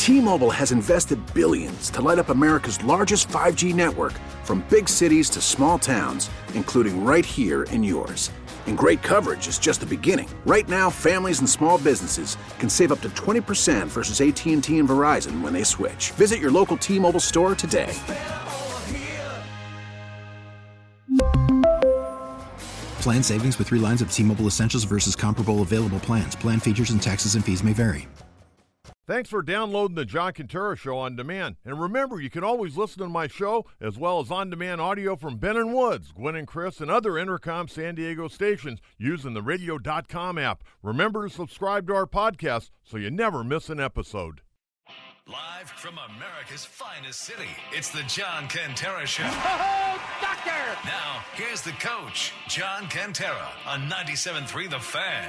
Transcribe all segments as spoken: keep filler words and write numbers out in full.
T-Mobile has invested billions to light up America's largest five G network, from big cities to small towns, including right here in yours. And great coverage is just the beginning. Right now, families and small businesses can save up to twenty percent versus A T and T and Verizon when they switch. Visit your local T-Mobile store today. Plan savings with three lines of T-Mobile Essentials versus comparable available plans. Plan features and taxes and fees may vary. Thanks for downloading the John Quintero Show on demand. And remember, you can always listen to my show as well as on-demand audio from Ben and Woods, Gwen and Chris, and other Intercom San Diego stations using the radio dot com app. Remember to subscribe to our podcast so you never miss an episode. Live from America's finest city, it's the John Quintero Show. Oh, doctor! Now, here's the coach, John Quintero, on ninety-seven point three The Fan.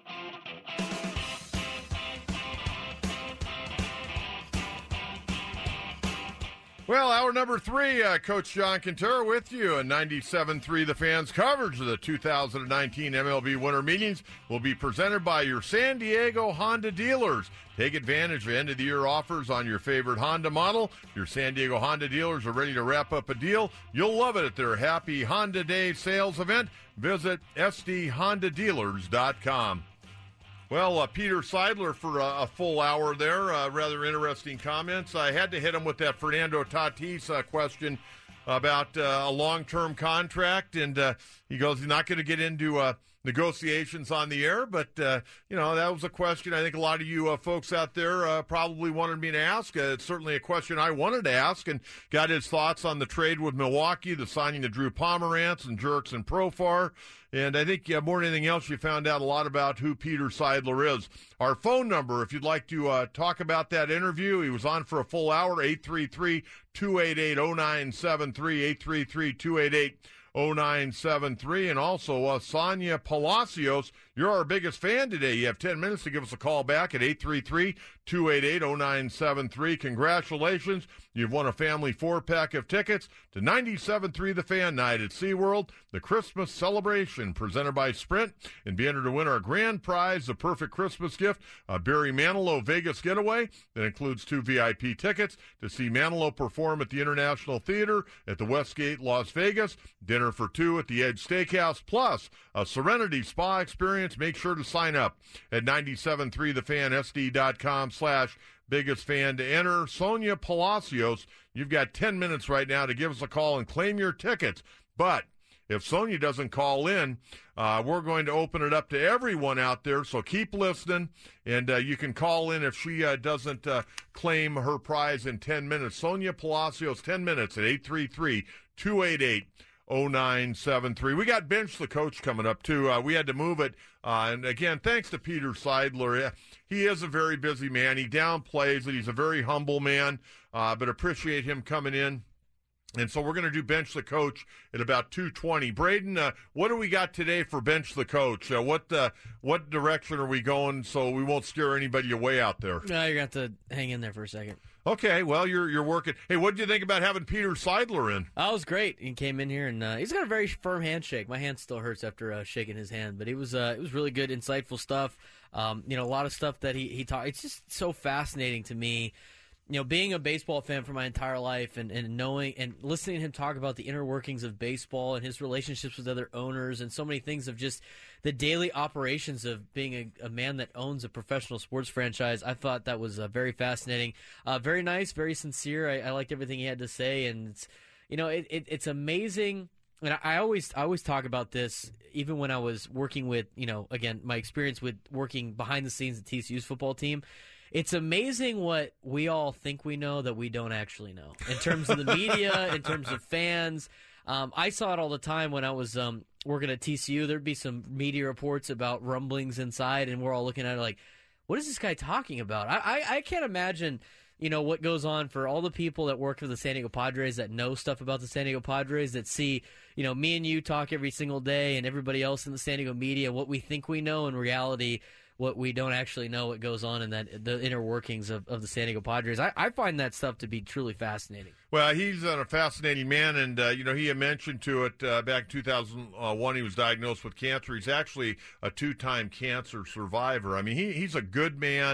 Well, hour number three, uh, Coach John Quintero with you, and ninety-seven point three The Fan's coverage of the two thousand nineteen M L B Winter Meetings will be presented by your San Diego Honda dealers. Take advantage of end-of-the-year offers on your favorite Honda model. Your San Diego Honda dealers are ready to wrap up a deal. You'll love it at their Happy Honda Day sales event. Visit S D honda dealers dot com. Well, uh, Peter Seidler for uh, a full hour there. Uh, rather interesting comments. I had to hit him with that Fernando Tatis uh, question about uh, a long-term contract, and uh, he goes, he's not going to get into uh, negotiations on the air, but, uh, you know, that was a question I think a lot of you uh, folks out there uh, probably wanted me to ask. Uh, it's certainly a question I wanted to ask, and got his thoughts on the trade with Milwaukee, the signing of Drew Pomerantz and Jurickson Profar. And I think uh, more than anything else, you found out a lot about who Peter Seidler is. Our phone number, if you'd like to uh, talk about that interview, he was on for a full hour, eight three three, two eight eight, zero nine seven three, eight three three, two eight eight, zero nine seven three. And also, uh, Sonia Palacios, you're our biggest fan today. You have ten minutes to give us a call back at eight three three, two eight eight, zero nine seven three. Congratulations. You've won a family four-pack of tickets to ninety-seven point three The Fan Night at SeaWorld, the Christmas celebration presented by Sprint, and be entered to win our grand prize, the perfect Christmas gift, a Barry Manilow Vegas getaway that includes two V I P tickets to see Manilow perform at the International Theater at the Westgate, Las Vegas, dinner for two at the Edge Steakhouse, plus a Serenity Spa experience. Make sure to sign up at ninety-seven point three the fan S D dot com slash biggest fan to enter. Sonia Palacios, you've got ten minutes right now to give us a call and claim your tickets. But if Sonia doesn't call in, uh, we're going to open it up to everyone out there. So keep listening, and uh, you can call in if she uh, doesn't uh, claim her prize in ten minutes. Sonia Palacios, ten minutes at eight three three, two eight eight, zero nine seven three. We got Bench the Coach coming up, too. Uh, we had to move it. Uh, and, again, thanks to Peter Seidler. He is a very busy man. He downplays it. He's a very humble man, uh, but appreciate him coming in. And so we're going to do Bench the Coach at about two twenty. Braden, uh, what do we got today for Bench the Coach? Uh, what uh, what direction are we going so we won't scare anybody away out there? No, you're going to have to hang in there for a second. Okay, well, you're you're working. Hey, what did you think about having Peter Seidler in? Oh, it was great. He came in here, and uh, he's got a very firm handshake. My hand still hurts after uh, shaking his hand, but it was uh, it was really good, insightful stuff. Um, you know, a lot of stuff that he, he taught. It's just so fascinating to me. You know, being a baseball fan for my entire life and, and knowing and listening to him talk about the inner workings of baseball and his relationships with other owners and so many things of just the daily operations of being a, a man that owns a professional sports franchise, I thought that was uh, very fascinating. Uh, very nice, very sincere. I, I liked everything he had to say. And, it's, you know, it, it, it's amazing. And I, I always I always talk about this, even when I was working with, you know, again, my experience with working behind the scenes at T C U's football team. It's amazing what we all think we know that we don't actually know in terms of the media, in terms of fans. Um, I saw it all the time when I was um, working at T C U. There'd be some media reports about rumblings inside, and we're all looking at it like, what is this guy talking about? I, I, I can't imagine, you know, what goes on for all the people that work for the San Diego Padres that know stuff about the San Diego Padres, that see, you know, me and you talk every single day and everybody else in the San Diego media, what we think we know in reality, what we don't actually know what goes on in that the inner workings of, of the San Diego Padres. I, I find that stuff to be truly fascinating. Well, he's a fascinating man, and, uh, you know, he had mentioned to it uh, back in two thousand one he was diagnosed with cancer. He's actually a two-time cancer survivor. I mean, he, he's a good man,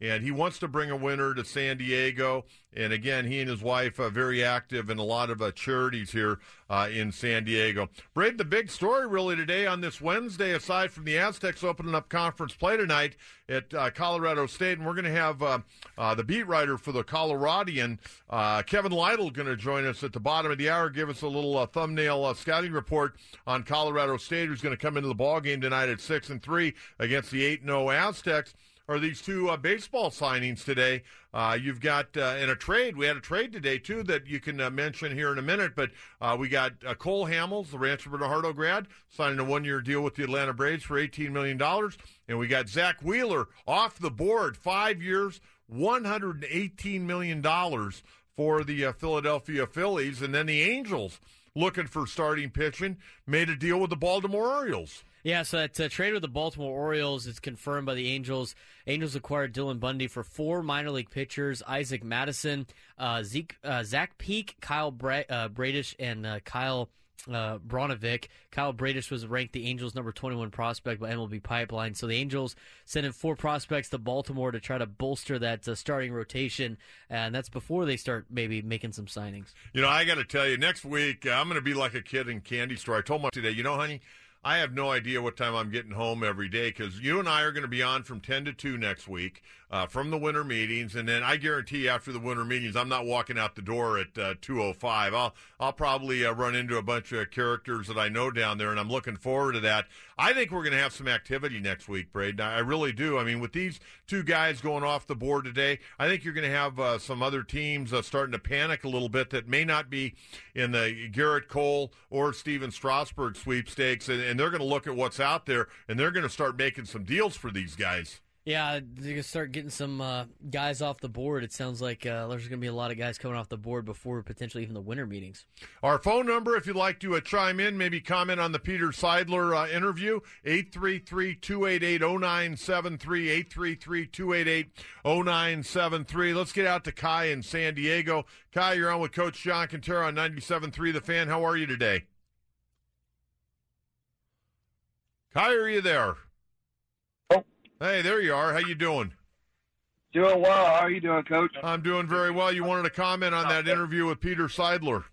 and he wants to bring a winner to San Diego. And again, he and his wife are very active in a lot of uh, charities here uh, in San Diego. Braden, the big story really today on this Wednesday, aside from the Aztecs opening up conference play tonight at uh, Colorado State, and we're going to have uh, uh, the beat writer for the Coloradian, uh, Kevin Lytle, going to join us at the bottom of the hour, give us a little uh, thumbnail uh, scouting report on Colorado State, who's going to come into the ballgame tonight at six and three against the eight and oh Aztecs. Are these two uh, baseball signings today? Uh, you've got uh, in a trade. We had a trade today too that you can uh, mention here in a minute. But uh, we got uh, Cole Hamels, the Rancho Bernardo grad, signing a one-year deal with the Atlanta Braves for eighteen million dollars, and we got Zach Wheeler off the board, five years, one hundred eighteen million dollars for the uh, Philadelphia Phillies, and then the Angels looking for starting pitching made a deal with the Baltimore Orioles. Yeah, so that uh, trade with the Baltimore Orioles is confirmed by the Angels. Angels acquired Dylan Bundy for four minor league pitchers: Isaac Madison, uh, Zeke, uh, Zach Peak, Kyle Bra- uh, Bradish, and uh, Kyle uh, Bronovic. Kyle Bradish was ranked the Angels' number twenty-one prospect by M L B Pipeline. So the Angels sent in four prospects to Baltimore to try to bolster that uh, starting rotation, and that's before they start maybe making some signings. You know, I got to tell you, next week uh, I'm going to be like a kid in candy store. I told my today, you know, honey, I have no idea what time I'm getting home every day because you and I are going to be on from ten to two next week uh, from the winter meetings, and then I guarantee after the winter meetings I'm not walking out the door at uh, two oh five. I'll I'll probably uh, run into a bunch of characters that I know down there, and I'm looking forward to that. I think we're going to have some activity next week, Braden. I really do. I mean, with these two guys going off the board today, I think you're going to have uh, some other teams uh, starting to panic a little bit that may not be in the Garrett Cole or Steven Strasburg sweepstakes, and, and they're going to look at what's out there, and they're going to start making some deals for these guys. Yeah, they're going to start getting some uh, guys off the board. It sounds like uh, there's going to be a lot of guys coming off the board before potentially even the winter meetings. Our phone number, if you'd like to uh, chime in, maybe comment on the Peter Seidler uh, interview, eight three three, two eight eight, oh nine seven three, eight three three, two eight eight, oh nine seven three. Let's get out to Kai in San Diego. Kai, you're on with Coach John Quintero on ninety-seven point three The Fan. How are you today? Kai, are you there? Hey, there you are. How you doing? Doing well. How are you doing, Coach? I'm doing very well. You wanted to comment on that interview with Peter Seidler.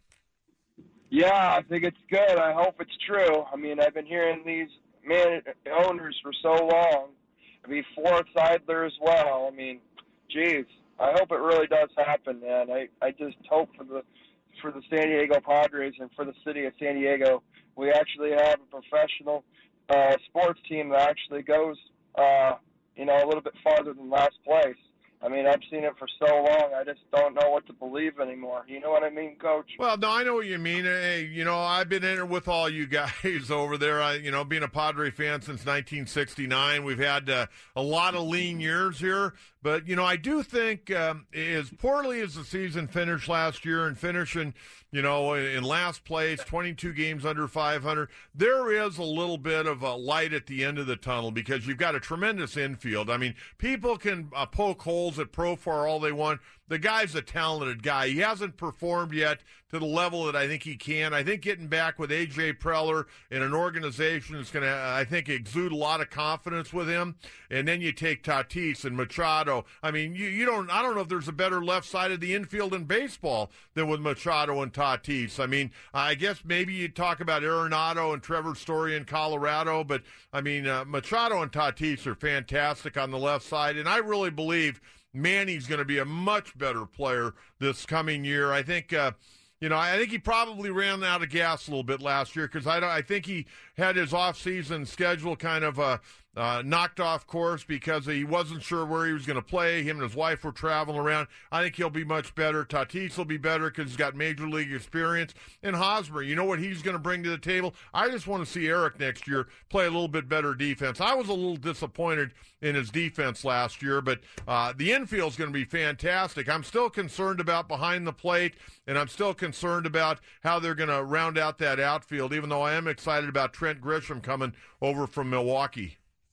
Yeah, I think it's good. I hope it's true. I mean, I've been hearing these man owners for so long. Before Seidler as well. I mean, geez, I hope it really does happen, man. I, I just hope for the for the San Diego Padres and for the city of San Diego, we actually have a professional uh, sports team that actually goes Uh, you know, a little bit farther than last place. I mean, I've seen it for so long, I just don't know what to believe anymore. You know what I mean, Coach? Well, no, I know what you mean. Hey, you know, I've been in it with all you guys over there. I, you know, being a Padre fan since nineteen sixty-nine, we've had uh, a lot of lean years here. But, you know, I do think um, as poorly as the season finished last year and finishing, you know, in last place, twenty-two games under five hundred, there is a little bit of a light at the end of the tunnel because you've got a tremendous infield. I mean, people can uh, poke holes at Profar all they want. The guy's a talented guy. He hasn't performed yet to the level that I think he can. I think getting back with A J Preller in an organization that's going to, I think, exude a lot of confidence with him. And then you take Tatis and Machado. I mean, you, you don't, I don't know if there's a better left side of the infield in baseball than with Machado and Tatis. I mean, I guess maybe you talk about Arenado and Trevor Story in Colorado, but I mean, uh, Machado and Tatis are fantastic on the left side. And I really believe Manny's going to be a much better player this coming year. I think, uh, you know, I think he probably ran out of gas a little bit last year because I, I think he had his off-season schedule kind of uh, uh, knocked off course because he wasn't sure where he was going to play. Him and his wife were traveling around. I think he'll be much better. Tatis will be better because he's got major league experience. And Hosmer, you know what he's going to bring to the table? I just want to see Eric next year play a little bit better defense. I was a little disappointed in his defense last year, but uh, the infield's going to be fantastic. I'm still concerned about behind the plate, and I'm still concerned about how they're going to round out that outfield, even though I am excited about Trent Grisham coming over from Milwaukee.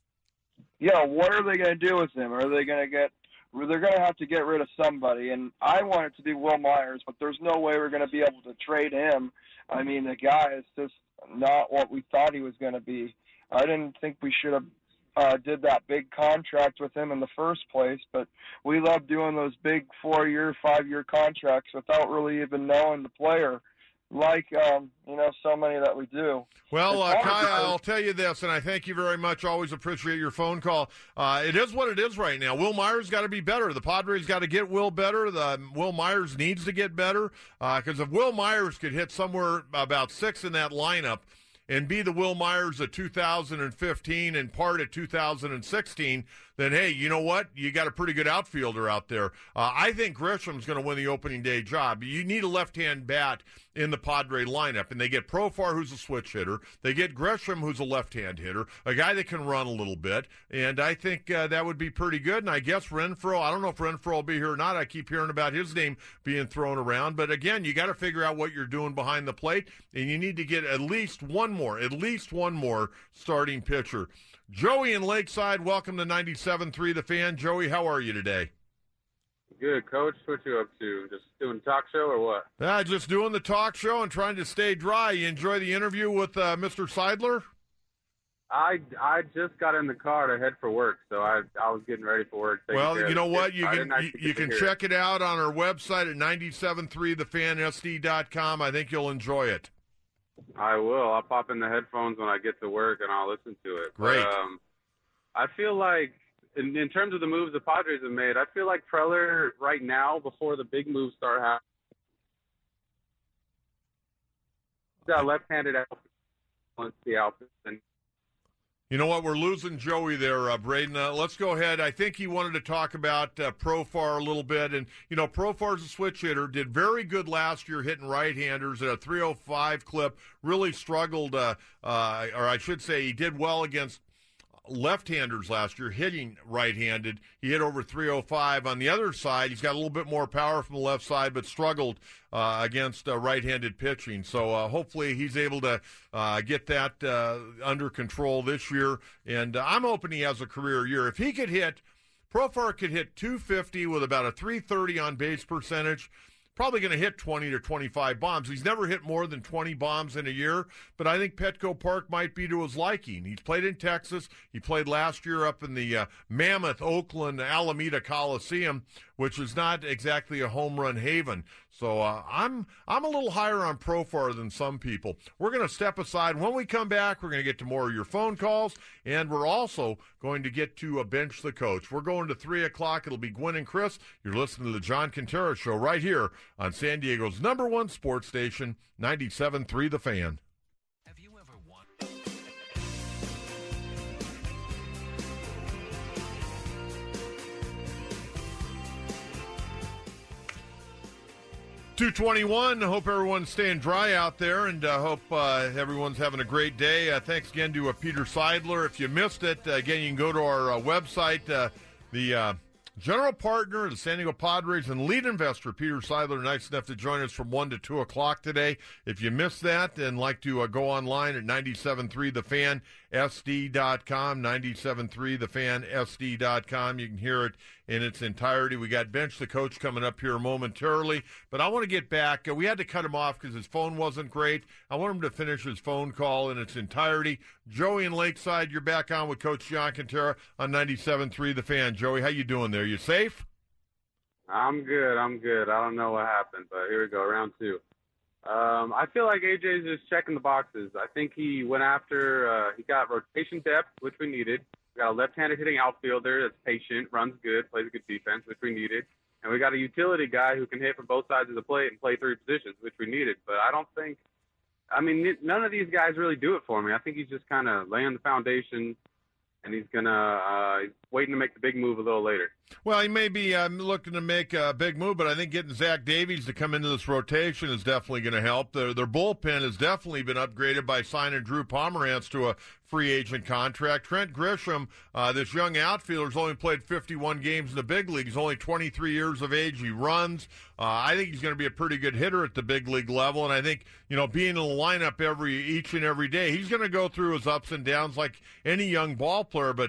Yeah, what are they going to do with him? Are they going to get – they're going to have to get rid of somebody. And I want it to be Will Myers, but there's no way we're going to be able to trade him. I mean, the guy is just not what we thought he was going to be. I didn't think we should have uh, did that big contract with him in the first place. But we love doing those big four-year, five-year contracts without really even knowing the player, like, um, you know, so many that we do. Well, uh, It's Kai, hard to- I'll tell you this, and I thank you very much. Always appreciate your phone call. Uh, it is what it is right now. Will Myers got to be better. The Padres got to get Will better. The Will Myers needs to get better because uh, if Will Myers could hit somewhere about six in that lineup and be the Will Myers of two thousand fifteen and part of two thousand sixteen, then, hey, you know what? You got a pretty good outfielder out there. Uh, I think Grisham's going to win the opening day job. You need a left-hand bat in the Padre lineup, and they get Profar, who's a switch hitter. They get Grisham, who's a left-hand hitter, a guy that can run a little bit, and I think uh, that would be pretty good. And I guess Renfroe, I don't know if Renfroe will be here or not. I keep hearing about his name being thrown around. But, again, you got to figure out what you're doing behind the plate, and you need to get at least one more, at least one more starting pitcher. Joey in Lakeside, welcome to ninety-seven three The Fan. Joey, how are you today? Good, Coach. What you up to? Just doing talk show or what? Uh, just doing the talk show and trying to stay dry. You enjoy the interview with uh, Mister Seidler? I, I just got in the car to head for work, so I I was getting ready for work. Well, you know what? You I can didn't you, actually you get to can hear check it out on our website at nine seven three the fan S D dot com. I think you'll enjoy it. I will. I'll pop in the headphones when I get to work, and I'll listen to it. Great. But, um, I feel like, in, in terms of the moves the Padres have made, I feel like Preller right now, before the big moves start happening, got left-handed out. Let's see out. And You know what? We're losing Joey there, uh, Braden. Uh, let's go ahead. I think he wanted to talk about uh, Profar a little bit. And, you know, Profar's a switch hitter, did very good last year hitting right-handers at a three oh five clip, really struggled, uh, uh, or I should say he did well against left-handers last year, hitting right-handed. He hit over three oh five. On the other side, he's got a little bit more power from the left side, but struggled uh, against uh, right-handed pitching. So uh, hopefully he's able to uh, get that uh, under control this year. And uh, I'm hoping he has a career year. If he could hit, Profar could hit two fifty with about a three thirty on base percentage. Probably going to hit twenty to twenty-five bombs. He's never hit more than twenty bombs in a year, but I think Petco Park might be to his liking. He's played in Texas. He played last year up in the uh, Mammoth, Oakland, Alameda Coliseum, which is not exactly a home run haven. So uh, I'm I'm a little higher on Profar than some people. We're going to step aside. When we come back, we're going to get to more of your phone calls, and we're also going to get to a bench the coach. We're going to three o'clock. It'll be Gwen and Chris. You're listening to the John Quintero Show right here on San Diego's number one sports station, ninety-seven three The Fan. Have you ever won? two twenty-one. Hope everyone's staying dry out there, and uh, hope uh, everyone's having a great day. Uh, thanks again to uh, Peter Seidler. If you missed it, uh, again, you can go to our uh, website. Uh, the uh, general partner of the San Diego Padres and lead investor, Peter Seidler, nice enough to join us from one to two o'clock today. If you missed that and like to uh, go online at ninety-seven three the fan S D dot com, ninety-seven three the fan S D dot com. You can hear it in its entirety. We got Bench the Coach coming up here momentarily, but I want to get back. Uh, we had to cut him off because his phone wasn't great. I want him to finish his phone call in its entirety. Joey in Lakeside, you're back on with Coach John Quintero on ninety-seven three The Fan. Joey, how you doing there? You safe? I'm good. I'm good. I don't know what happened, but here we go, round two. Um, I feel like A J's just checking the boxes. I think he went after, uh, he got rotation depth, which we needed. We got a left-handed hitting outfielder that's patient, runs good, plays good defense, which we needed. And we got a utility guy who can hit from both sides of the plate and play three positions, which we needed. But I don't think, I mean, none of these guys really do it for me. I think he's just kind of laying the foundation, and he's going to uh, he's waiting to make the big move a little later. Well, he may be um, looking to make a big move, but I think getting Zach Davies to come into this rotation is definitely going to help. Their, their bullpen has definitely been upgraded by signing Drew Pomerantz to a free agent contract. Trent Grisham, uh, this young outfielder, has only played fifty-one games in the big league. He's only twenty-three years of age. He runs. Uh, I think he's going to be a pretty good hitter at the big league level, and I think, you know, being in the lineup every each and every day, he's going to go through his ups and downs like any young ball player, but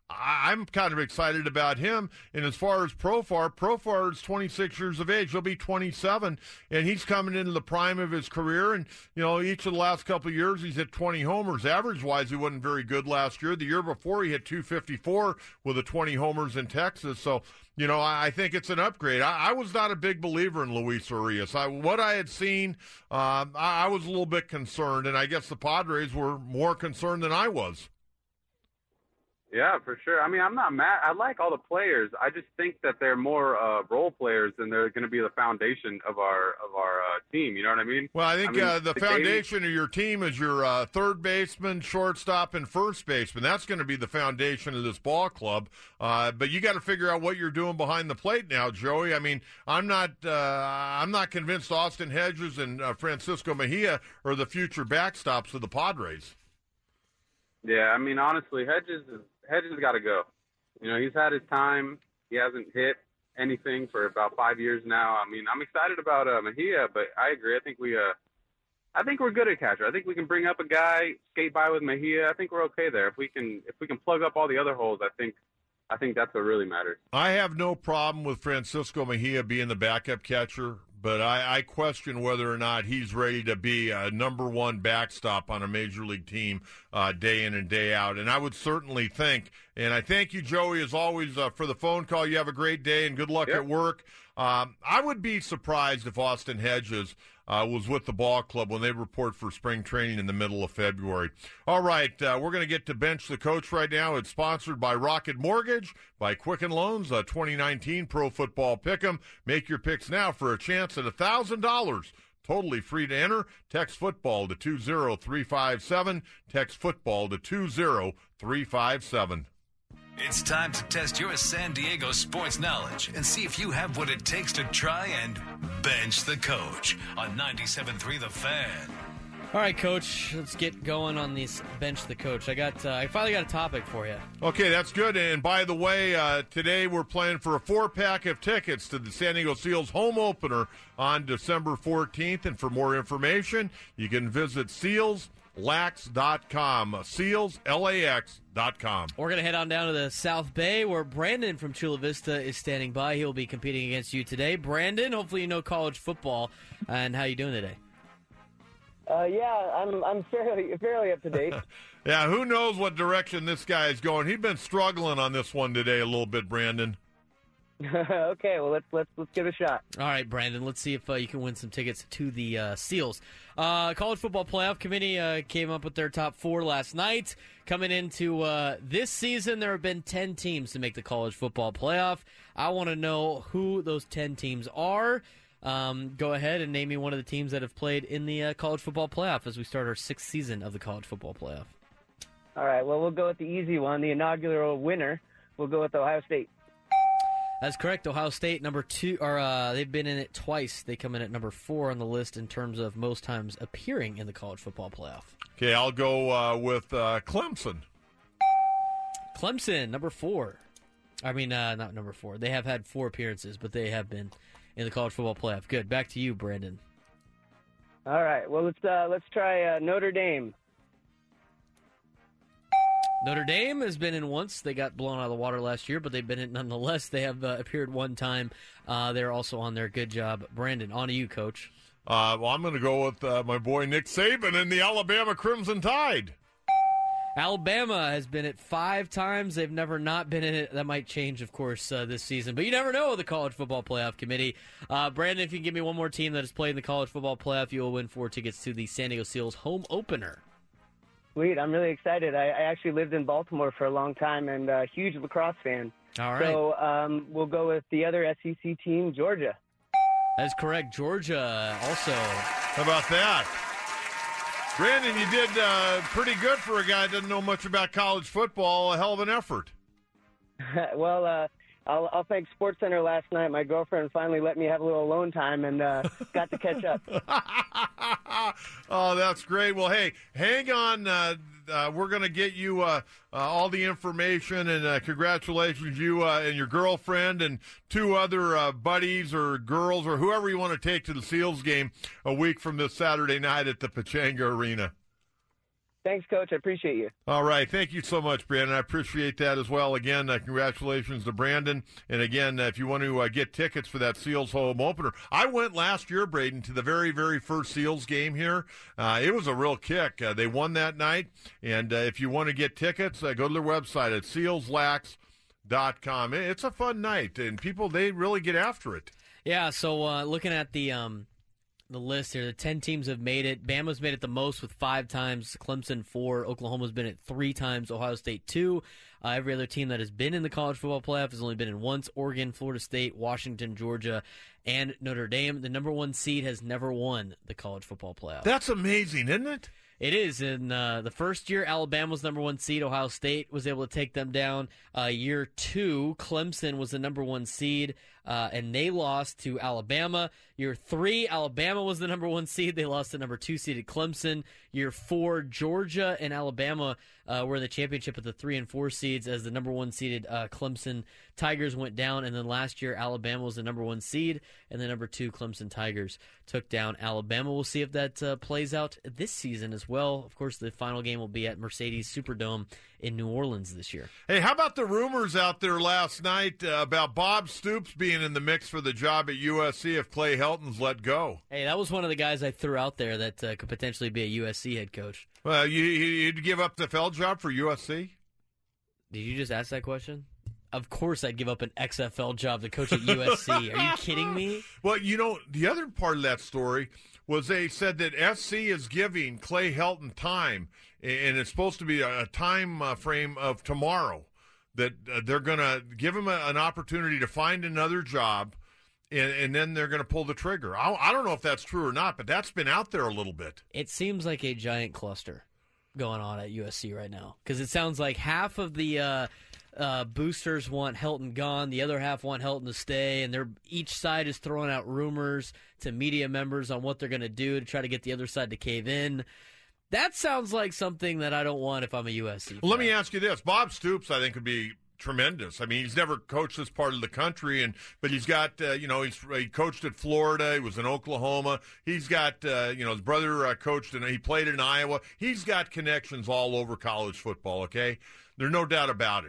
I, I'm kind of excited about him. And as far as Profar, Profar is twenty-six years of age. He'll be twenty-seven, and he's coming into the prime of his career. And, you know, each of the last couple of years, he's hit twenty homers. Average-wise, he wasn't very good last year. The year before, he hit two fifty-four with the twenty homers in Texas. So, you know, I, I think it's an upgrade. I, I was not a big believer in Luis Urias. I, what I had seen, um, I, I was a little bit concerned, and I guess the Padres were more concerned than I was. Yeah, for sure. I mean, I'm not mad. I like all the players. I just think that they're more uh, role players than they're going to be the foundation of our of our uh, team. You know what I mean? Well, I think I mean, uh, the, the foundation game... of your team is your uh, third baseman, shortstop, and first baseman. That's going to be the foundation of this ball club. Uh, but you got to figure out what you're doing behind the plate now, Joey. I mean, I'm not uh, I'm not convinced Austin Hedges and uh, Francisco Mejia are the future backstops of the Padres. Yeah, I mean, honestly, Hedges is. Hedges got to go. You know, he's had his time. He hasn't hit anything for about five years now. I mean, I'm excited about uh, Mejia, but I agree. I think we, uh, I think we're good at catcher. I think we can bring up a guy, skate by with Mejia. I think we're okay there. If we can, if we can plug up all the other holes, I think, I think that's what really matters. I have no problem with Francisco Mejia being the backup catcher, but I, I question whether or not he's ready to be a number one backstop on a major league team uh, day in and day out. And I would certainly think, and I thank you, Joey, as always, uh, for the phone call. You have a great day and good luck yep. at work. Um, I would be surprised if Austin Hedges uh, was with the ball club when they report for spring training in the middle of February. All right, uh, we're going to get to Bench the Coach right now. It's sponsored by Rocket Mortgage, by Quicken Loans, uh, twenty nineteen Pro Football Pick'em. Make your picks now for a chance at one thousand dollars. Totally free to enter. Text football to two zero three five seven. Text football to two zero three five seven. It's time to test your San Diego sports knowledge and see if you have what it takes to try and bench the coach on ninety-seven point three The Fan. All right, Coach, let's get going on this Bench the Coach. I got, uh, I finally got a topic for you. Okay, that's good. And by the way, uh, today we're playing for a four-pack of tickets to the San Diego Seals home opener on December fourteenth. And for more information, you can visit seals lax dot com. Seals, L A X dot com. We're going to head on down to the South Bay where Brandon from Chula Vista is standing by. He'll be competing against you today. Brandon, hopefully you know college football. And how you doing today? Uh, yeah, I'm I'm fairly fairly up to date. Yeah, who knows what direction this guy is going. He's been struggling on this one today a little bit, Brandon. Okay, well let's let's let's give it a shot. All right, Brandon. Let's see if uh, you can win some tickets to the uh, Seals. Uh, College Football Playoff Committee uh, came up with their top four last night. Coming into uh, this season, there have been ten teams to make the College Football Playoff. I want to know who those ten teams are. Um, go ahead and name me one of the teams that have played in the uh, College Football Playoff as we start our sixth season of the College Football Playoff. All right. Well, we'll go with the easy one, the inaugural winner. We'll go with Ohio State. That's correct. Ohio State, number two, or uh, they've been in it twice. They come in at number four on the list in terms of most times appearing in the College Football Playoff. Okay, I'll go uh, with uh, Clemson. Clemson, number four. I mean, uh, not number four. They have had four appearances, but they have been in the College Football Playoff. Good. Back to you, Brandon. All right. Well, let's uh, let's try uh, Notre Dame. Notre Dame has been in once. They got blown out of the water last year, but they've been in nonetheless. They have uh, appeared one time. Uh, they're also on there. Good job, Brandon. On to you, Coach. Uh, well, I'm going to go with uh, my boy Nick Saban and the Alabama Crimson Tide. Alabama has been it five times. They've never not been in it. That might change, of course, uh, this season. But you never know with the College Football Playoff Committee. Uh, Brandon, if you can give me one more team that has played in the College Football Playoff, you will win four tickets to the San Diego Seals home opener. Sweet. I'm really excited. I, I actually lived in Baltimore for a long time and a huge lacrosse fan. All right. So um, we'll go with the other S E C team, Georgia. That's correct. Georgia also. How about that? Brandon, you did uh, pretty good for a guy who doesn't know much about college football. A hell of an effort. Well, uh, I'll, I'll thank SportsCenter last night. My girlfriend finally let me have a little alone time and uh, got to catch up. Oh, that's great. Well, hey, hang on. Uh, uh, we're going to get you uh, uh, all the information, and uh, congratulations, you uh, and your girlfriend and two other uh, buddies or girls or whoever you want to take to the Seals game a week from this Saturday night at the Pechanga Arena. Thanks, Coach. I appreciate you. All right. Thank you so much, Brandon. I appreciate that as well. Again, uh, congratulations to Brandon. And again, uh, if you want to uh, get tickets for that Seals home opener, I went last year, Braden, to the very, very first Seals game here. Uh, it was a real kick. Uh, they won that night. And uh, if you want to get tickets, uh, go to their website at seals lax dot com. It's a fun night, and people, they really get after it. Yeah, so uh, looking at the um, the list here, the ten teams have made it. Bama's made it the most with five times, Clemson four, Oklahoma's been it three times, Ohio State two. Uh, every other team that has been in the college football playoff has only been in once, Oregon, Florida State, Washington, Georgia, and Notre Dame. The number one seed has never won the college football playoff. That's amazing, isn't it? It is. In uh, the first year, Alabama was number one seed. Ohio State was able to take them down. Uh, year two, Clemson was the number one seed, uh, and they lost to Alabama. Year three, Alabama was the number one seed. They lost to number two seeded Clemson. Year four, Georgia and Alabama uh, were in the championship with the three and four seeds as the number one seeded uh, Clemson Tigers went down. And then last year, Alabama was the number one seed, and the number two Clemson Tigers took down Alabama. We'll see if that uh, plays out this season as well. Of course, the final game will be at Mercedes Superdome in New Orleans this year. Hey, how about the rumors out there last night uh, about Bob Stoops being in the mix for the job at U S C if Clay Helton's let go? Hey, that was one of the guys I threw out there that uh, could potentially be a U S C head coach. Well, you, you'd give up the F L job for U S C? Did you just ask that question? Of course I'd give up an X F L job to coach at U S C. Are you kidding me? Well, you know, the other part of that story was they said that S C is giving Clay Helton time, and it's supposed to be a time uh, frame of tomorrow, that uh, they're going to give him a, an opportunity to find another job, and, and then they're going to pull the trigger. I, I don't know if that's true or not, but that's been out there a little bit. It seems like a giant cluster going on at U S C right now, because it sounds like half of the uh, uh, boosters want Helton gone, the other half want Helton to stay, and they're each side is throwing out rumors to media members on what they're going to do to try to get the other side to cave in. That sounds like something that I don't want if I'm a U S C fan. Well, let me ask you this. Bob Stoops, I think, would be tremendous. I mean, he's never coached this part of the country, and but he's got, uh, you know, he's he coached at Florida. He was in Oklahoma. He's got, uh, you know, his brother uh, coached, and he played in Iowa. He's got connections all over college football, okay? There's no doubt about it.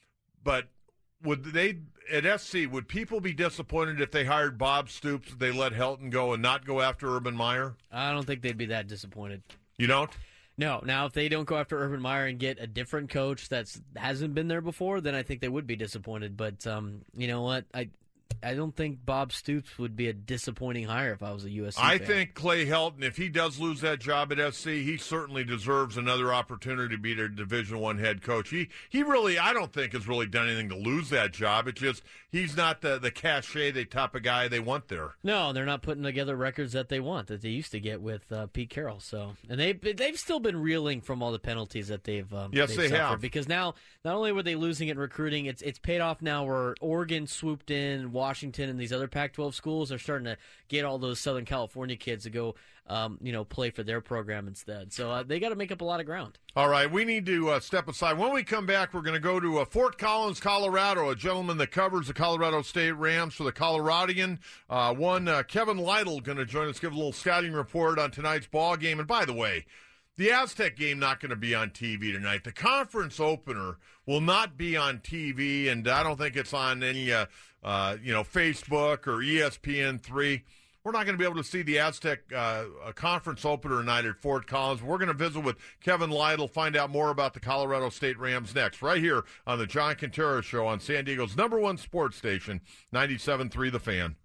But would they, at S C, would people be disappointed if they hired Bob Stoops, they let Helton go and not go after Urban Meyer? I don't think they'd be that disappointed. You don't? No. Now, if they don't go after Urban Meyer and get a different coach that hasn't been there before, then I think they would be disappointed. But um, you know what? I I don't think Bob Stoops would be a disappointing hire if I was a U S C I fan. think Clay Helton, if he does lose that job at S C, he certainly deserves another opportunity to be their Division One head coach. He he really, I don't think, has really done anything to lose that job. It's just he's not the, the cachet, the type of guy they want there. No, they're not putting together records that they want, that they used to get with uh, Pete Carroll. So, and they they've still been reeling from all the penalties that they've um, yes they've they suffered. have, because now not only were they losing in recruiting, it's it's paid off now. Where Oregon swooped in, Washington, and these other Pac twelve schools are starting to get all those Southern California kids to go, um, you know, play for their program instead. So uh, they got to make up a lot of ground. All right, we need to uh, step aside. When we come back, we're going to go to uh, Fort Collins, Colorado. A gentleman that covers the Colorado State Rams for the Coloradian. Uh, one, uh, Kevin Lytle, going to join us, give a little scouting report on tonight's ball game. And by the way, the Aztec game not going to be on T V tonight. The conference opener will not be on T V, and I don't think it's on any, uh, uh, you know, Facebook or E S P N three. We're not going to be able to see the Aztec uh, conference opener tonight at Fort Collins. We're going to visit with Kevin Lytle, find out more about the Colorado State Rams next, right here on the John Quintero Show on San Diego's number one sports station, ninety-seven point three The Fan.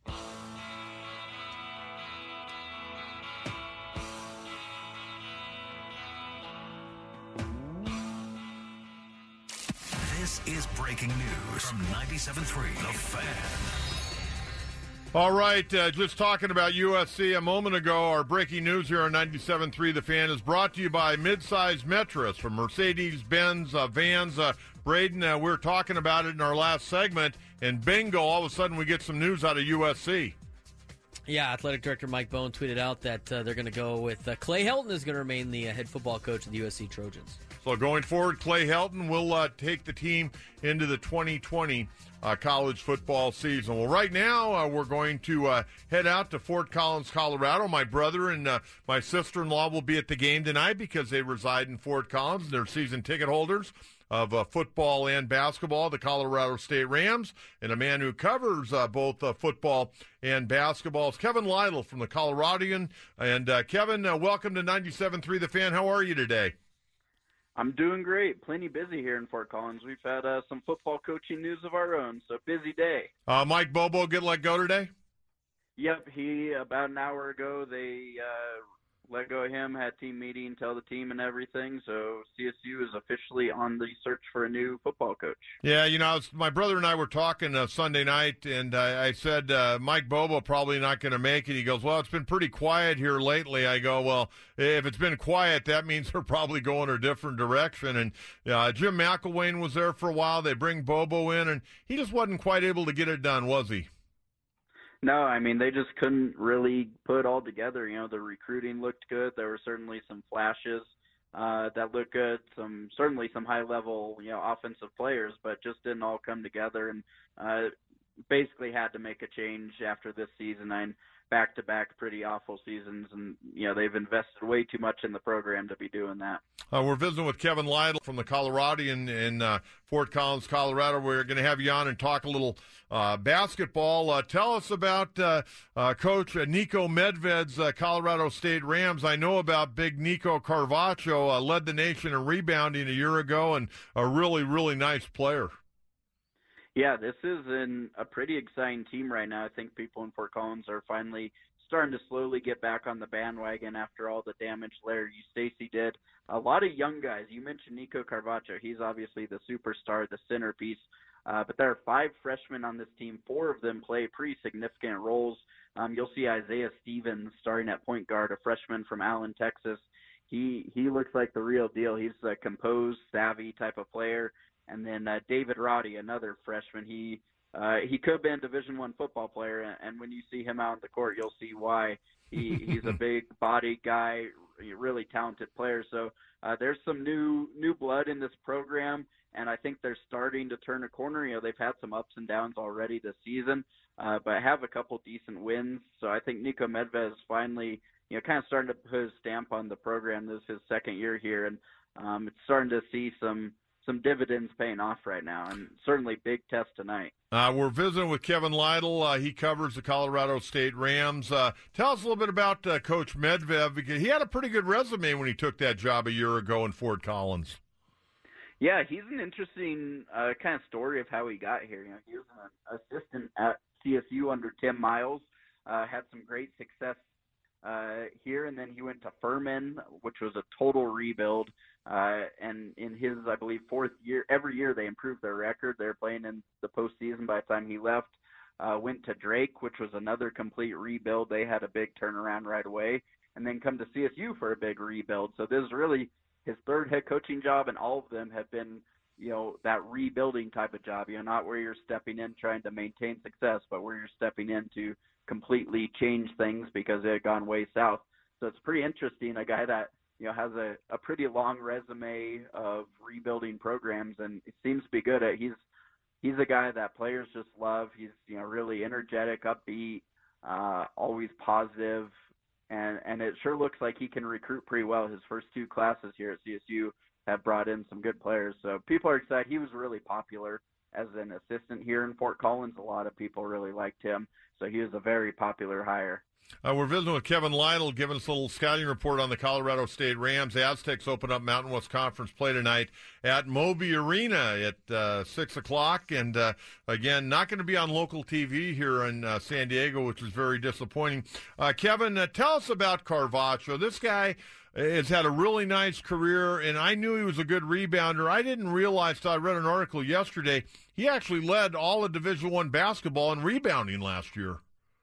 This is breaking news from ninety-seven point three The Fan. All right, uh, just talking about U S C a moment ago, our breaking news here on ninety-seven point three The Fan is brought to you by Midsize Mattress from Mercedes-Benz uh, Vans. Uh, Braden, uh, we were talking about it in our last segment, and bingo, all of a sudden we get some news out of U S C. Yeah, athletic director Mike Bohn tweeted out that uh, they're going to go with uh, Clay Helton is going to remain the uh, head football coach of the U S C Trojans. So going forward, Clay Helton will uh, take the team into the twenty twenty uh, college football season. Well, right now uh, we're going to uh, head out to Fort Collins, Colorado. My brother and uh, my sister-in-law will be at the game tonight because they reside in Fort Collins. They're season ticket holders of uh, football and basketball, the Colorado State Rams, and a man who covers uh, both uh, football and basketball is Kevin Lytle from the Coloradian. And uh, Kevin, uh, welcome to ninety-seven point three The Fan. How are you today? I'm doing great. Plenty busy here in Fort Collins. We've had uh, some football coaching news of our own, so busy day. Uh, Mike Bobo get let go today? Yep, he, about an hour ago, they uh, let go of him, had team meeting, tell the team and everything, so C S U is officially on the search for a new football coach. Yeah, you know, was, my brother and I were talking uh, Sunday night, and I, I said, uh, Mike Bobo probably not going to make it. He goes, well, it's been pretty quiet here lately. I go, well, if it's been quiet, that means they're probably going a different direction. And uh, Jim McElwain was there for a while. They bring Bobo in, and he just wasn't quite able to get it done, was he? No, I mean, they just couldn't really put it all together. You know, the recruiting looked good. There were certainly some flashes uh, that looked good, some certainly some high-level, you know, offensive players, but just didn't all come together, and uh, basically had to make a change after this season. And back-to-back pretty awful seasons, and, you know, they've invested way too much in the program to be doing that. Uh, we're visiting with Kevin Lytle from the Coloradian in uh, Fort Collins, Colorado. We're going to have you on and talk a little uh, basketball. Uh, tell us about uh, uh, Coach Niko Medved's uh, Colorado State Rams. I know about big Nico Carvacho, uh, led the nation in rebounding a year ago, and a really, really nice player. Yeah, this is an, a pretty exciting team right now. I think people in Fort Collins are finally starting to slowly get back on the bandwagon after all the damage Larry Eustacey did. A lot of young guys. You mentioned Nico Carvacho. He's obviously the superstar, the centerpiece. Uh, but there are five freshmen on this team. Four of them play pretty significant roles. Um, you'll see Isaiah Stevens starting at point guard, a freshman from Allen, Texas. He he looks like the real deal. He's a composed, savvy type of player. And then uh, David Roddy, another freshman. He uh, he could have been a Division One football player, and when you see him out on the court, you'll see why. He he's a big body guy, really talented player. So uh, there's some new new blood in this program, and I think they're starting to turn a corner. You know, they've had some ups and downs already this season, uh, but have a couple decent wins. So I think Niko Medved is finally, you know, kind of starting to put his stamp on the program. This is his second year here, and um, it's starting to see some. some dividends paying off right now, and certainly big test tonight. Uh, we're visiting with Kevin Lytle. Uh, he covers the Colorado State Rams. Uh, tell us a little bit about uh, Coach Medved, because he had a pretty good resume when he took that job a year ago in Fort Collins. Yeah, he's an interesting uh, kind of story of how he got here. You know, he was an assistant at C S U under Tim Miles, uh, had some great success uh, here, and then he went to Furman, which was a total rebuild. Uh, and in his, I believe, fourth year, every year they improved their record. They were playing in the postseason by the time he left. Uh, went to Drake, which was another complete rebuild. They had a big turnaround right away. And then come to C S U for a big rebuild. So this is really his third head coaching job, and all of them have been, you know, that rebuilding type of job. You know, not where you're stepping in trying to maintain success, but where you're stepping in to completely change things because they had gone way south. So it's pretty interesting, a guy that, you know, has a, a pretty long resume of rebuilding programs, and it seems to be good at. He's he's a guy that players just love. He's, you know, really energetic, upbeat, uh, always positive, and and it sure looks like he can recruit pretty well. His first two classes here at C S U have brought in some good players, so people are excited. He was really popular as an assistant here in Fort Collins. A lot of people really liked him, so he was a very popular hire. Uh, we're visiting with Kevin Lytle, giving us a little scouting report on the Colorado State Rams. The Aztecs open up Mountain West Conference play tonight at Moby Arena at uh, six o'clock. And, uh, again, not going to be on local T V here in uh, San Diego, which is very disappointing. Uh, Kevin, uh, tell us about Carvacho. This guy has had a really nice career, and I knew he was a good rebounder. I didn't realize, so I read an article yesterday, he actually led all of Division One basketball in rebounding last year.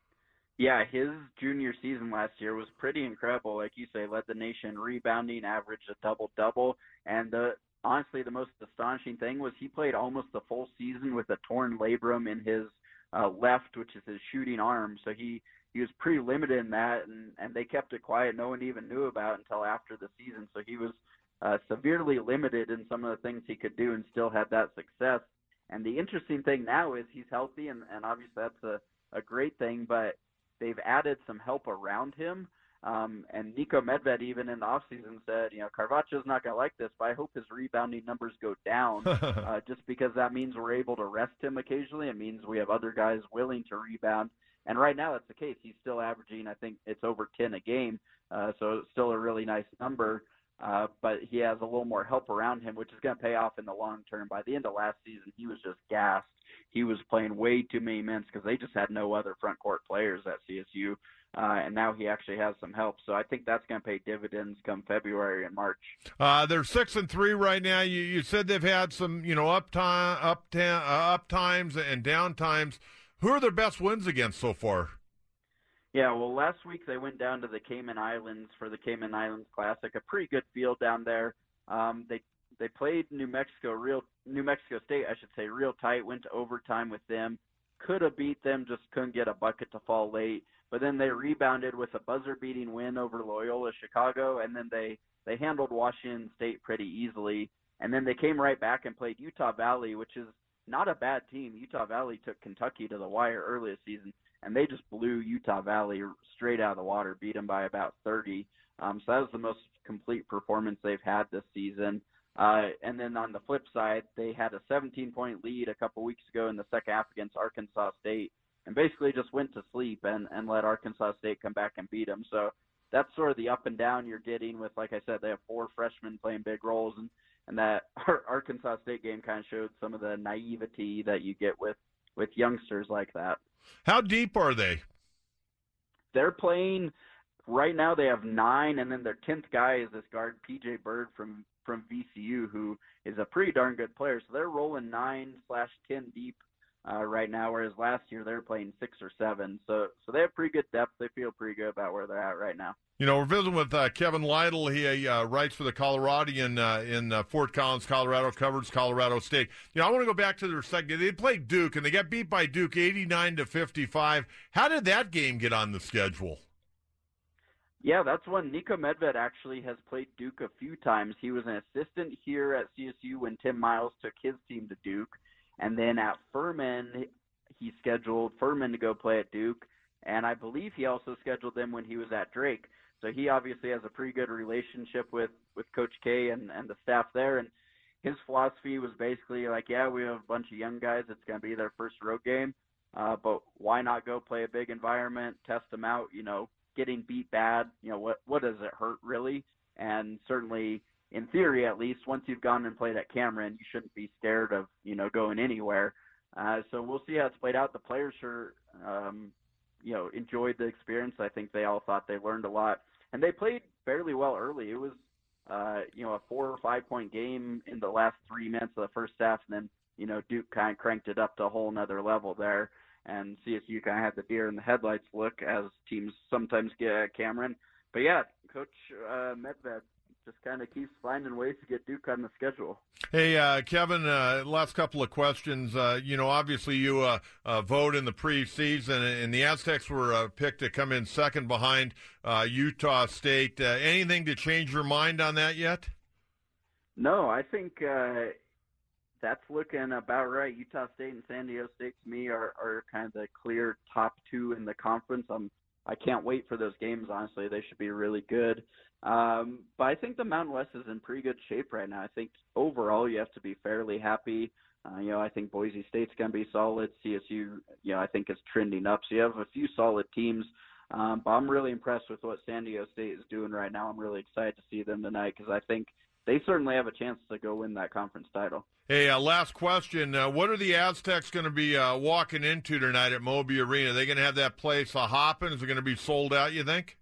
Yeah, his junior season last year was pretty incredible. Like you say, led the nation rebounding, averaged a double-double. And the, honestly, the most astonishing thing was he played almost the full season with a torn labrum in his uh, left, which is his shooting arm. So he, he was pretty limited in that, and, and they kept it quiet. No one even knew about it until after the season. So he was uh, severely limited in some of the things he could do and still had that success. And the interesting thing now is he's healthy, and, and obviously that's a, a great thing, but they've added some help around him. Um, and Niko Medved, even in the offseason, said, you know, Carvaccio's not going to like this, but I hope his rebounding numbers go down uh, just because that means we're able to rest him occasionally. It means we have other guys willing to rebound. And right now that's the case. He's still averaging, I think it's over ten a game, uh, so it's still a really nice number. Uh, but he has a little more help around him, which is going to pay off in the long term. By the end of last season, he was just gassed. He was playing way too many minutes because they just had no other front court players at C S U. Uh, and now he actually has some help. So I think that's going to pay dividends come February and March. Uh, they're six and three right now. You, you said they've had some, you know, up time, up, ta- uh, up times and down times. Who are their best wins against so far? Yeah, well, last week they went down to the Cayman Islands for the Cayman Islands Classic, a pretty good field down there. Um, they they played New Mexico, real New Mexico State, I should say, real tight. Went to overtime with them. Could have beat them, just couldn't get a bucket to fall late. But then they rebounded with a buzzer-beating win over Loyola Chicago, and then they, they handled Washington State pretty easily. And then they came right back and played Utah Valley, which is not a bad team. Utah Valley took Kentucky to the wire early this season, and they just blew Utah Valley straight out of the water, beat them by about thirty. Um, so that was the most complete performance they've had this season. Uh, and then on the flip side, they had a seventeen-point lead a couple weeks ago in the second half against Arkansas State, and basically just went to sleep and, and let Arkansas State come back and beat them. So that's sort of the up and down you're getting with, like I said, they have four freshmen playing big roles, and, and that Arkansas State game kind of showed some of the naivety that you get with, with youngsters like that. How deep are they? They're playing right now. They have nine, and then their tenth guy is this guard P J Bird from from V C U, who is a pretty darn good player. So they're rolling nine slash ten deep uh, right now, whereas last year they were playing six or seven. So so they have pretty good depth. They feel pretty good about where they're at right now. You know, we're visiting with uh, Kevin Lytle. He uh, writes for the Coloradian uh, in uh, Fort Collins, Colorado, covers Colorado State. You know, I want to go back to their second. They played Duke, and they got beat by Duke eighty-nine to fifty-five. How did that game get on the schedule? Yeah, that's one. Niko Medved actually has played Duke a few times. He was an assistant here at C S U when Tim Miles took his team to Duke. And then at Furman, he scheduled Furman to go play at Duke. And I believe he also scheduled them when he was at Drake. So he obviously has a pretty good relationship with, with Coach K and, and the staff there. And his philosophy was basically like, yeah, we have a bunch of young guys. It's going to be their first road game. Uh, but why not go play a big environment, test them out, you know, getting beat bad, you know, what what does it hurt really? And certainly, in theory at least, once you've gone and played at Cameron, you shouldn't be scared of, you know, going anywhere. Uh, so we'll see how it's played out. The players sure, um, you know, enjoyed the experience. I think they all thought they learned a lot. And they played fairly well early. It was, uh, you know, a four or five point game in the last three minutes of the first half, and then, you know, Duke kind of cranked it up to a whole nother level there. And C S U kind of had the deer in the headlights look, as teams sometimes get at Cameron. But, yeah, Coach uh, Medved just kind of keeps finding ways to get Duke on the schedule. Hey, uh, Kevin, uh, last couple of questions. Uh, you know, obviously you uh, uh, vote in the preseason, and the Aztecs were uh, picked to come in second behind uh, Utah State. Uh, anything to change your mind on that yet? No, I think uh, – that's looking about right. Utah State and San Diego State, to me, are, are kind of the clear top two in the conference. I'm, I can't wait for those games, honestly. They should be really good. Um, but I think the Mountain West is in pretty good shape right now. I think overall you have to be fairly happy. Uh, you know, I think Boise State's going to be solid. C S U, you know, I think is trending up. So you have a few solid teams. Um, but I'm really impressed with what San Diego State is doing right now. I'm really excited to see them tonight because I think they certainly have a chance to go win that conference title. Hey, uh, last question. Uh, what are the Aztecs going to be uh, walking into tonight at Moby Arena? Are they going to have that place a hopping? Is it going to be sold out, you think?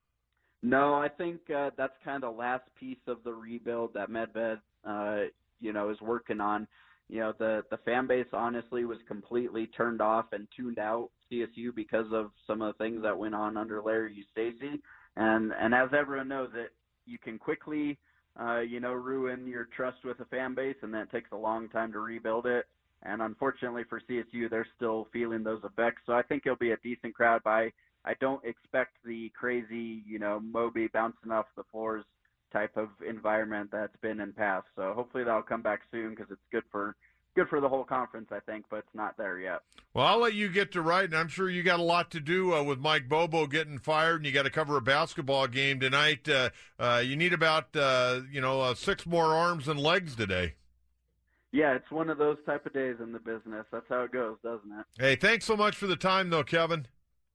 No, I think uh, that's kind of the last piece of the rebuild that Medved, uh, you know, is working on. You know, the, the fan base, honestly, was completely turned off and tuned out C S U because of some of the things that went on under Larry Eustachy. And, and as everyone knows, that you can quickly – Uh, you know, ruin your trust with a fan base, and then it takes a long time to rebuild it. And unfortunately for C S U, they're still feeling those effects. So I think it'll be a decent crowd, but I, I don't expect the crazy, you know, Moby bouncing off the floors type of environment that's been in past. So hopefully that'll come back soon because it's good for good for the whole conference, I think, but it's not there yet. Well, I'll let you get to writing. I'm sure you got a lot to do uh, with Mike Bobo getting fired, and you got to cover a basketball game tonight. Uh, uh, you need about uh, you know uh, six more arms and legs today. Yeah, it's one of those type of days in the business. That's how it goes, doesn't it? Hey, thanks so much for the time, though, Kevin.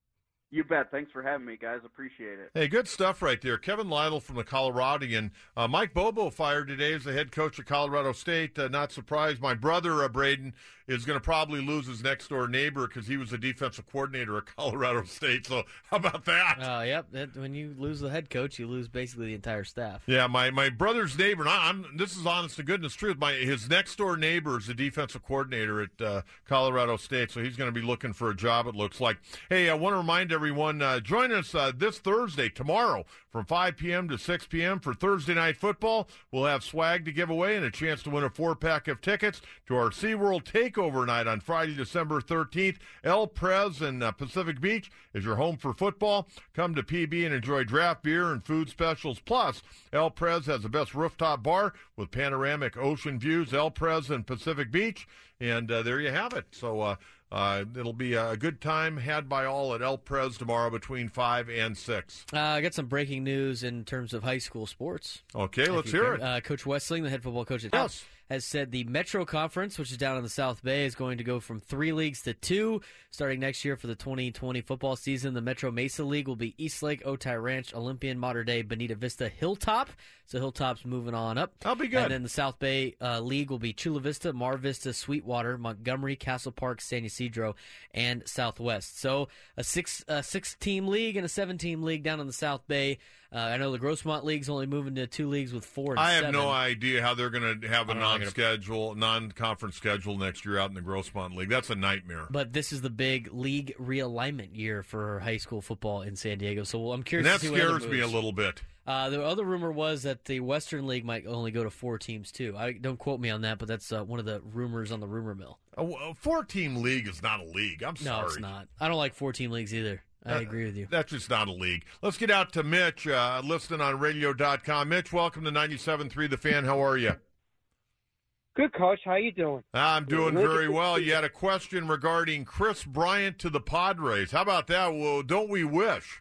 You bet. Thanks for having me, guys. Appreciate it. Hey, good stuff right there. Kevin Lytle from the Coloradian. Uh, Mike Bobo fired today as the head coach of Colorado State. Uh, not surprised. My brother, uh, Braden, is going to probably lose his next-door neighbor because he was the defensive coordinator at Colorado State. So how about that? Oh, uh, yep. That, when you lose the head coach, you lose basically the entire staff. Yeah, my, my brother's neighbor, and I, I'm, this is honest to goodness truth, my his next-door neighbor is the defensive coordinator at uh, Colorado State, so he's going to be looking for a job, it looks like. Hey, I want to remind everyone, uh, join us uh, this Thursday, tomorrow, from five p.m. to six p.m. for Thursday Night Football. We'll have swag to give away and a chance to win a four-pack of tickets to our SeaWorld Takeover Night on Friday, December thirteenth. El Prez in uh, Pacific Beach is your home for football. Come to P B and enjoy draft beer and food specials. Plus, El Prez has the best rooftop bar with panoramic ocean views. El Prez in Pacific Beach, and uh, there you have it. So, uh, Uh, it'll be a good time had by all at El Prez tomorrow between five and six. Uh, I got some breaking news in terms of high school sports. Okay, let's hear it. Uh, Coach Westling, the head football coach at yes. has said the Metro Conference, which is down in the South Bay, is going to go from three leagues to two starting next year for the twenty twenty football season. The Metro Mesa League will be Eastlake, Otay Ranch, Olympian, Mater Dei, Bonita Vista, Hilltop. So Hilltop's moving on up. That'll be good. And then the South Bay uh, League will be Chula Vista, Mar Vista, Sweetwater, Montgomery, Castle Park, San Ysidro, and Southwest. So a six a six team league and a seven team league down in the South Bay. Uh, I know the Grossmont League's only moving to two leagues with four and I have seven. no idea how they're going to have a non non-schedule, non-conference schedule next year out in the Grossmont League. That's a nightmare. But this is the big league realignment year for high school football in San Diego. So I'm curious And that to see what other scares me a moves. little bit. Uh, the other rumor was that the Western League might only go to four teams, too. I don't quote me on that, but that's uh, one of the rumors on the rumor mill. A, a four-team league is not a league. I'm sorry. No, it's not. I don't like four-team leagues either. I Uh, agree with you. That's just not a league. Let's get out to Mitch, uh, listening on radio dot com. Mitch, welcome to ninety-seven point three The Fan. How are you? Good, Coach. How you doing? I'm doing very well. You had a question regarding Chris Bryant to the Padres. How about that? Well, don't we wish?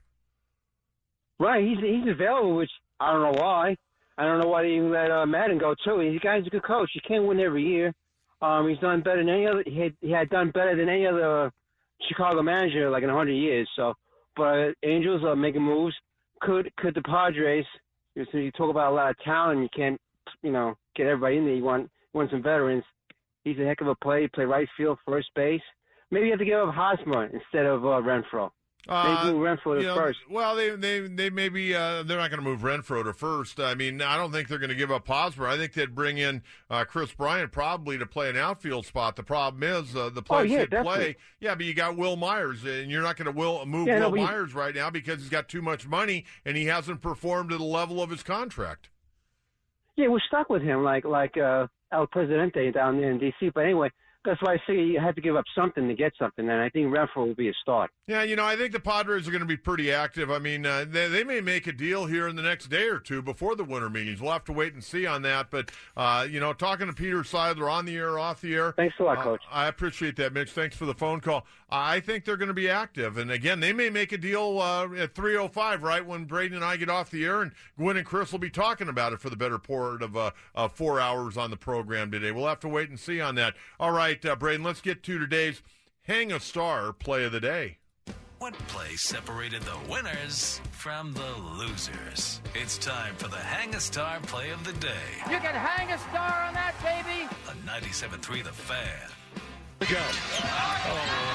Right. He's he's available, which I don't know why. I don't know why they even let uh, Madden go, too. The guy's a good coach. He can't win every year. Um, he's done better than any other. He had, he had done better than any other Chicago manager like in a hundred years. So, but Angels are making moves. Could could the Padres? So you talk about a lot of talent. You can't, you know, get everybody in there. You want you want some veterans. He's a heck of a player. Play right field, first base. Maybe you have to give up Hosmer instead of uh, Renfroe. Uh, they move Renfroe to you know, first. Well, they they they maybe uh, they're not going to move Renfroe to first. I mean, I don't think they're going to give up Hosmer. I think they'd bring in uh, Chris Bryant probably to play an outfield spot. The problem is uh, the place oh, yeah, he'd definitely. play. Yeah, but you got Will Myers, and you're not going to will move yeah, Will no, Myers right now because he's got too much money and he hasn't performed to the level of his contract. Yeah, we're stuck with him like like uh, El Presidente down there in D C. But anyway, that's why I say you have to give up something to get something, and I think Renfroe will be a start. Yeah, you know, I think the Padres are going to be pretty active. I mean, uh, they, they may make a deal here in the next day or two before the winter meetings. We'll have to wait and see on that. But, uh, you know, talking to Peter Seidler on the air, off the air. Thanks a lot, uh, Coach. I appreciate that, Mitch. Thanks for the phone call. I think they're going to be active. And, again, they may make a deal uh, at three oh five, right, when Braden and I get off the air. And Gwen and Chris will be talking about it for the better part of uh, uh, four hours on the program today. We'll have to wait and see on that. All right, uh, Braden, let's get to today's Hang a Star play of the day. What play separated the winners from the losers? It's time for the Hang a Star play of the day. You can hang a star on that, baby. On ninety-seven point three The Fan. Go. Oh.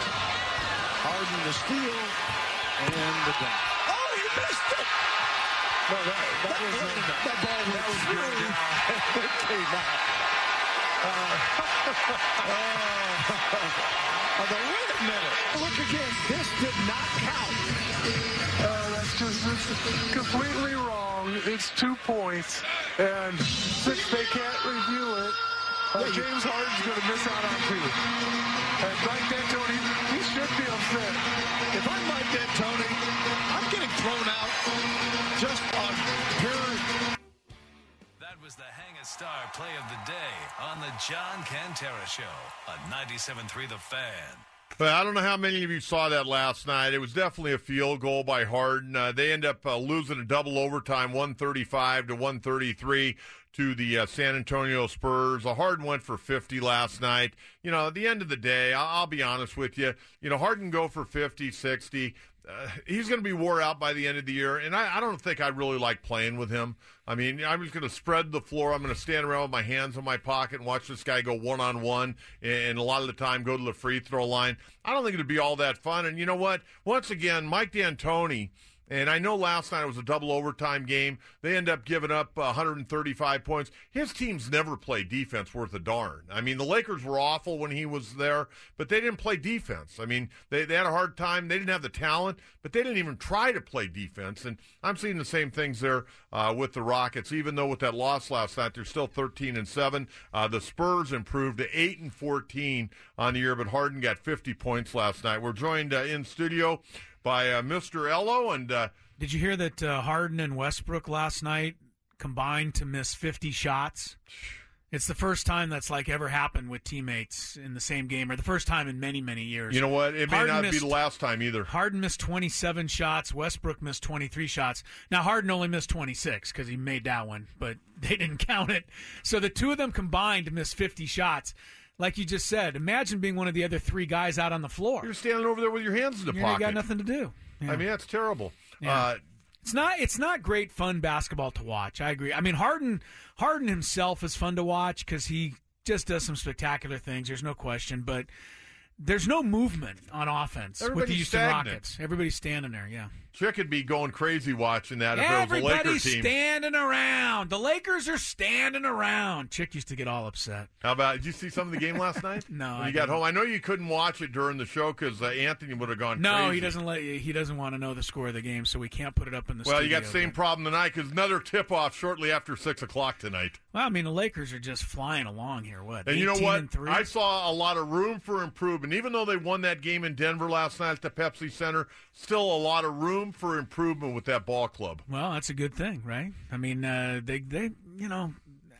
Harden the steal and the dunk. Oh, you missed it. No, that, that, that was a, that ball was, that was good. It came out. Uh, uh, wait a minute. Look again. This did not count. Uh, that's just it's completely wrong. It's two points, and since they can't review it, uh, James Harden's going to miss out on two. And Mike D'Antoni, he should be upset. If I'm Mike D'Antoni, I'm getting thrown out just on pure John Cantera Show on ninety-seven point three The Fan. But I don't know how many of you saw that last night. It was definitely a field goal by Harden. Uh, they end up uh, losing a double overtime, one thirty-five to one thirty-three to the uh, San Antonio Spurs. Uh, Harden went for fifty last night. You know, at the end of the day, I'll, I'll be honest with you, you know, Harden go for fifty, sixty. Uh, he's going to be wore out by the end of the year, and I, I don't think I really like playing with him. I mean, I'm just going to spread the floor. I'm going to stand around with my hands in my pocket and watch this guy go one-on-one, and a lot of the time go to the free throw line. I don't think it would be all that fun. And you know what? Once again, Mike D'Antoni, and I know last night it was a double overtime game. They end up giving up one hundred thirty-five points. His teams never play defense worth a darn. I mean, the Lakers were awful when he was there, but they didn't play defense. I mean, they, they had a hard time. They didn't have the talent, but they didn't even try to play defense. And I'm seeing the same things there uh, with the Rockets. Even though with that loss last night, they're still thirteen and seven. Uh, the Spurs improved to eight and fourteen on the year, but Harden got fifty points last night. We're joined uh, in studio by uh, Mister Ello. And uh, did you hear that uh, Harden and Westbrook last night combined to miss fifty shots? It's the first time that's like ever happened with teammates in the same game, or the first time in many, many years. You know what? It may Harden not missed, be the last time either. Harden missed twenty-seven shots. Westbrook missed twenty-three shots. Now, Harden only missed twenty-six because he made that one, but they didn't count it. So the two of them combined to miss fifty shots. Like you just said, imagine being one of the other three guys out on the floor. You're standing over there with your hands in the you pocket. You got nothing to do. Yeah. I mean, that's terrible. Yeah. Uh, it's not. It's not great fun basketball to watch. I agree. I mean, Harden. Harden himself is fun to watch because he just does some spectacular things. There's no question, but there's no movement on offense with the Houston stagnant. Rockets. Everybody's standing there. Yeah. Chick would be going crazy watching that if it was a Laker team. Everybody's standing around. The Lakers are standing around. Chick used to get all upset. How about, did you see some of the game last night? No, when I you got didn't. home. I know you couldn't watch it during the show because uh, Anthony would have gone No, crazy. he doesn't let you, he doesn't want to know the score of the game, so we can't put it up in the well, studio. you got the same but- problem tonight because another tip-off shortly after six o'clock tonight. Well, I mean, the Lakers are just flying along here. What? And you know eighteen what? and three? I saw a lot of room for improvement. Even though they won that game in Denver last night at the Pepsi Center, still a lot of room for improvement with that ball club. Well, that's a good thing, right? I mean, uh, they, they, you know,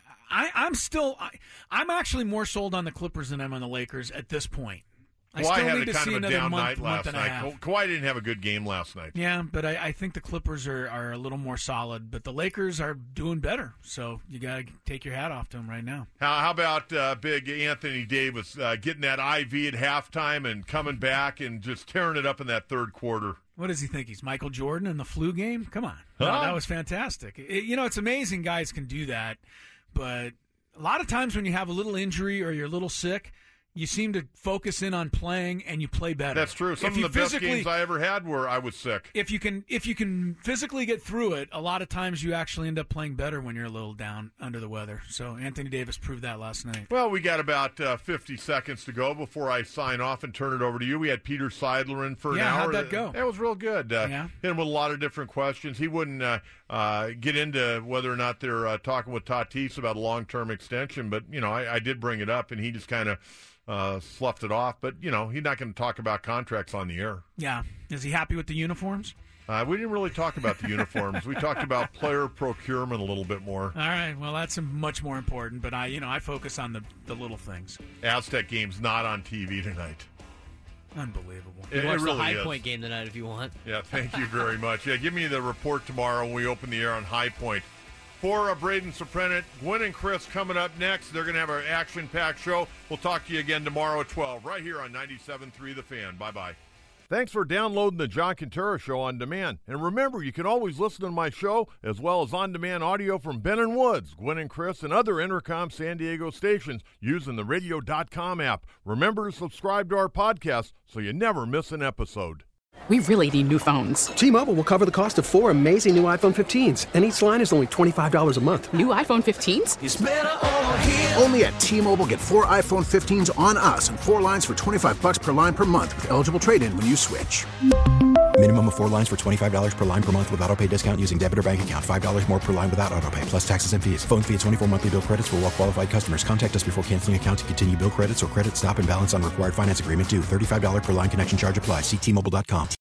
I, I'm still, I, I'm actually more sold on the Clippers than I'm on the Lakers at this point. I Kawhi still had need a to kind see of a another down month, night month last and a night. half. Ka- Kawhi didn't have a good game last night. Yeah, but I, I think the Clippers are, are a little more solid, but the Lakers are doing better. So you got to take your hat off to them right now. How, how about uh, big Anthony Davis uh, getting that I V at halftime and coming back and just tearing it up in that third quarter? What does he think? He's Michael Jordan in the flu game? Come on. Huh? No, that was fantastic. It, you know, it's amazing guys can do that, but a lot of times when you have a little injury or you're a little sick, you seem to focus in on playing and you play better. That's true. Some If of you the best physically- games I ever had were I was sick. If you can, if you can physically get through it, a lot of times you actually end up playing better when you're a little down under the weather. So Anthony Davis proved that last night. Well, we got about uh, fifty seconds to go before I sign off and turn it over to you. We had Peter Seidler in for an Yeah, hour. how'd that go? That was real good. Uh, Yeah. Hit him with a lot of different questions. He wouldn't uh, uh, get into whether or not they're uh, talking with Tatis about a long-term extension, but, you know, I, I did bring it up, and he just kind of uh, sloughed it off. But, you know, he's not going to talk about contracts on the air. Yeah. Is he happy with the uniforms? Uh, we didn't really talk about the uniforms. We talked about player procurement a little bit more. All right. Well, that's much more important. But I, you know, I focus on the the little things. Aztec game's not on T V tonight. Unbelievable. It, Watch it really the High is. Point game tonight if you want. Yeah, thank you very much. Yeah, give me the report tomorrow when we open the air on High Point. For uh, Braden Soprenet, Gwen and Chris coming up next. They're going to have an action-packed show. We'll talk to you again tomorrow at twelve, right here on ninety-seven point three The Fan. Bye-bye. Thanks for downloading the John Quintero Show on demand. And remember, you can always listen to my show as well as on-demand audio from Ben and Woods, Gwen and Chris, and other Intercom San Diego stations using the radio dot com app. Remember to subscribe to our podcast so you never miss an episode. We really need new phones. T-Mobile will cover the cost of four amazing new iPhone fifteens, and each line is only twenty-five dollars a month. New iPhone fifteens? It's better over here. Only at T-Mobile, get four iPhone fifteens on us and four lines for twenty-five dollars per line per month with eligible trade-in when you switch. Minimum of four lines for twenty-five dollars per line per month with autopay discount using debit or bank account. five dollars more per line without autopay, plus taxes and fees. Phone fee at twenty-four monthly bill credits for well-qualified customers. Contact us before canceling account to continue bill credits or credit stop and balance on required finance agreement due. thirty-five dollars per line connection charge applies. See T Mobile dot com.